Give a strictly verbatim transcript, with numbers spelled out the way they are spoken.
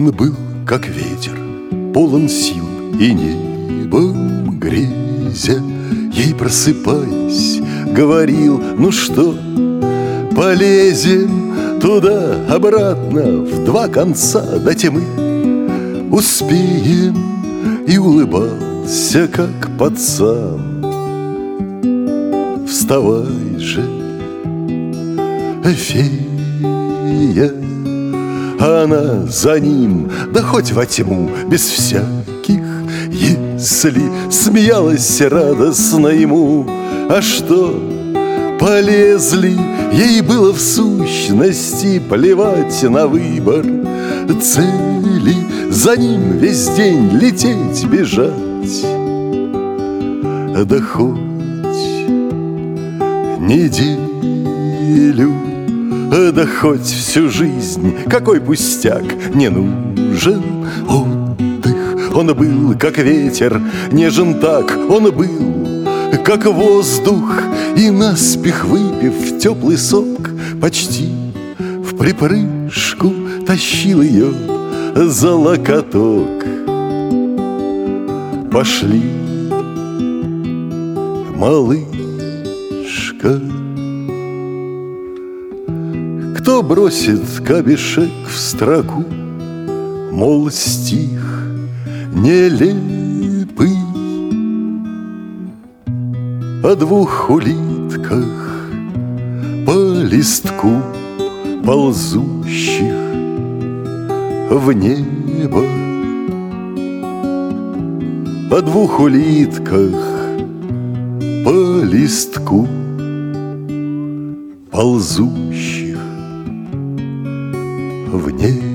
Он был, как ветер, полон сил, и небом грезя, ей просыпаясь, говорил: ну что, полезем туда-обратно в два конца до тьмы, успеем. И улыбался, как пацан. Вставай же, фея. Она за ним, да хоть во тьму, без всяких «если». Смеялась радостно ему. А что, полезли? Ей было в сущности плевать на выбор цели. За ним весь день лететь, бежать, да хоть неделю, да хоть всю жизнь. Какой пустяк, не нужен отдых. Он был, как ветер, нежен так. Он был, как воздух, и наспех выпив теплый сок, почти в припрыжку тащил ее за локоток. Пошли, малышка. Кто бросит камешек в строку, мол, стих нелепый, о двух улитках по листку ползущих в небо, о двух улитках по листку ползущих в небо.